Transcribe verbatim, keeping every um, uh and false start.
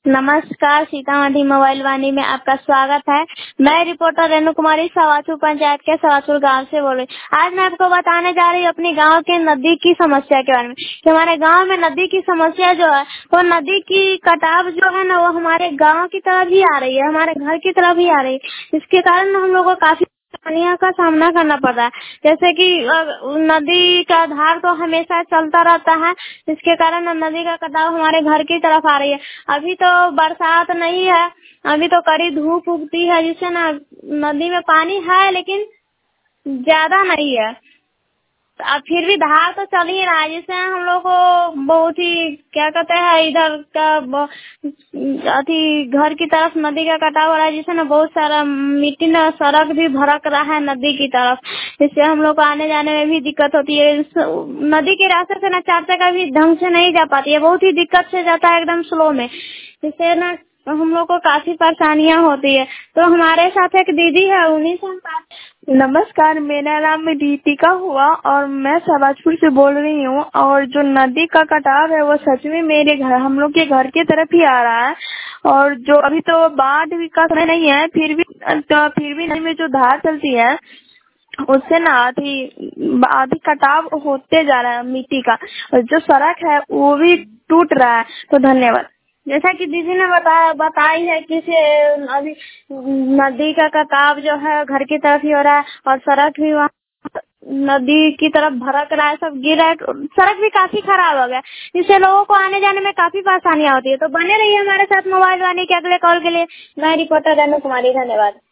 नमस्कार, सीतामढ़ी मोबाइल वाणी में आपका स्वागत है। मैं रिपोर्टर रेणु कुमारी सवाचू पंचायत के सवाचूर गांव से बोल रही हूँ। आज मैं आपको बताने जा रही हूँ अपनी गांव के नदी की समस्या के बारे में कि हमारे गांव में नदी की समस्या जो है वो नदी की कटाव जो है ना वो हमारे गांव की तरफ ही आ रही है, हमारे घर की तरफ ही आ रही है। इसके कारण हम लोगों को काफी परेशानियों का सामना करना पड़ रहा है, जैसे कि नदी का धार तो हमेशा चलता रहता है, जिसके कारण नदी का कटाव हमारे घर की तरफ आ रही है। अभी तो बरसात नहीं है, अभी तो कड़ी धूप उगती है, जिससे ना नदी में पानी है लेकिन ज्यादा नहीं है। अब फिर भी धार तो चल ही रहा है, जिससे हम लोग को बहुत ही क्या कहते हैं इधर का अति घर की तरफ नदी का कटाव हो रहा है, जिससे ना बहुत सारा मिट्टी ना सड़क भी भड़क रहा है नदी की तरफ, जिससे हम लोग को आने जाने में भी दिक्कत होती है। नदी के रास्ते से ना चार चक्का भी ढंग से नहीं जा पाती है, बहुत ही दिक्कत से जाता है एकदम स्लो में, जिससे ना हम लोग को काफी परेशानियां होती है। तो हमारे साथ एक दीदी है, उन्हीं से हम बात। नमस्कार, मेरा नाम दीपिका हुआ और मैं सवाजपुर से बोल रही हूँ। और जो नदी का कटाव है वो सच में मेरे घर हम लोग के घर की तरफ ही आ रहा है। और जो अभी तो बाढ़ का समय नहीं है, फिर भी तो फिर भी नदी में जो धार चलती है उससे ना आधी आधी कटाव होते जा रहा है मिट्टी का, और जो सड़क है वो भी टूट रहा है। तो धन्यवाद। जैसा कि दीदी ने बताया बताई है कि से अभी नदी का कटाव जो है घर की तरफ ही हो रहा है और सड़क भी वहाँ नदी की तरफ भड़क रहा है, सब गिर रहा है, सड़क भी काफी खराब हो गया, इससे लोगों को आने जाने में काफी परेशानियां होती है। तो बने रहिए हमारे साथ मोबाइल वाणी के अगले कॉल के लिए। मैं रिपोर्टर रेणु कुमारी, धन्यवाद।